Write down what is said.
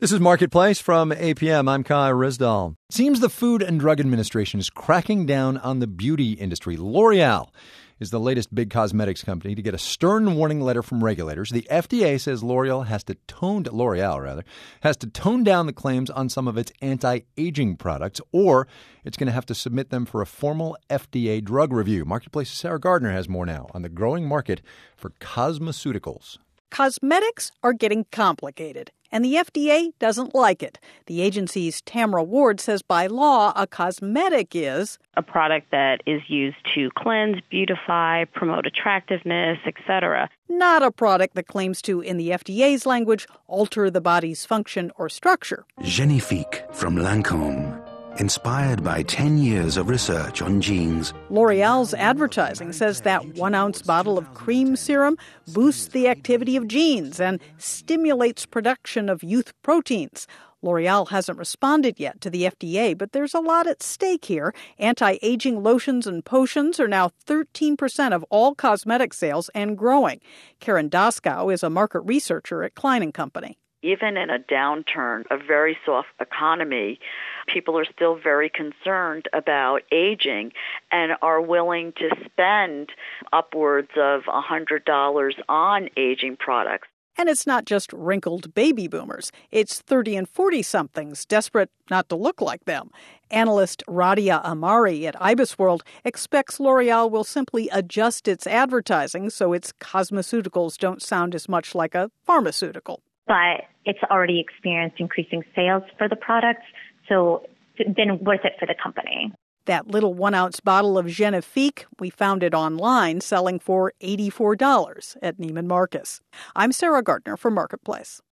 This is Marketplace from APM. I'm Kai Rizdal. Seems the Food and Drug Administration is cracking down on the beauty industry. L'Oreal is the latest big cosmetics company to get a stern warning letter from regulators. The FDA says L'Oreal has to tone down the claims on some of its anti-aging products, or it's going to have to submit them for a formal FDA drug review. Marketplace's Sarah Gardner has more now on the growing market for cosmeceuticals. Cosmetics are getting complicated, and the FDA doesn't like it. The agency's Tamara Ward says by law, a cosmetic is a product that is used to cleanse, beautify, promote attractiveness, etc. Not a product that claims to, in the FDA's language, alter the body's function or structure. Genifique from Lancôme. Inspired by 10 years of research on genes. L'Oreal's advertising says that 1 ounce bottle of cream serum boosts the activity of genes and stimulates production of youth proteins. L'Oreal hasn't responded yet to the FDA, but there's a lot at stake here. Anti-aging lotions and potions are now 13% of all cosmetic sales and growing. Karen Doskow is a market researcher at Klein & Company. Even in a downturn, a very soft economy, people are still very concerned about aging and are willing to spend upwards of $100 on aging products. And it's not just wrinkled baby boomers. It's 30 and 40-somethings desperate not to look like them. Analyst Radia Amari at IBISWorld expects L'Oreal will simply adjust its advertising so its cosmeceuticals don't sound as much like a pharmaceutical. But it's already experienced increasing sales for the products, so it's been worth it for the company. That little 1 ounce bottle of Genifique, we found it online selling for $84 at Neiman Marcus. I'm Sarah Gardner for Marketplace.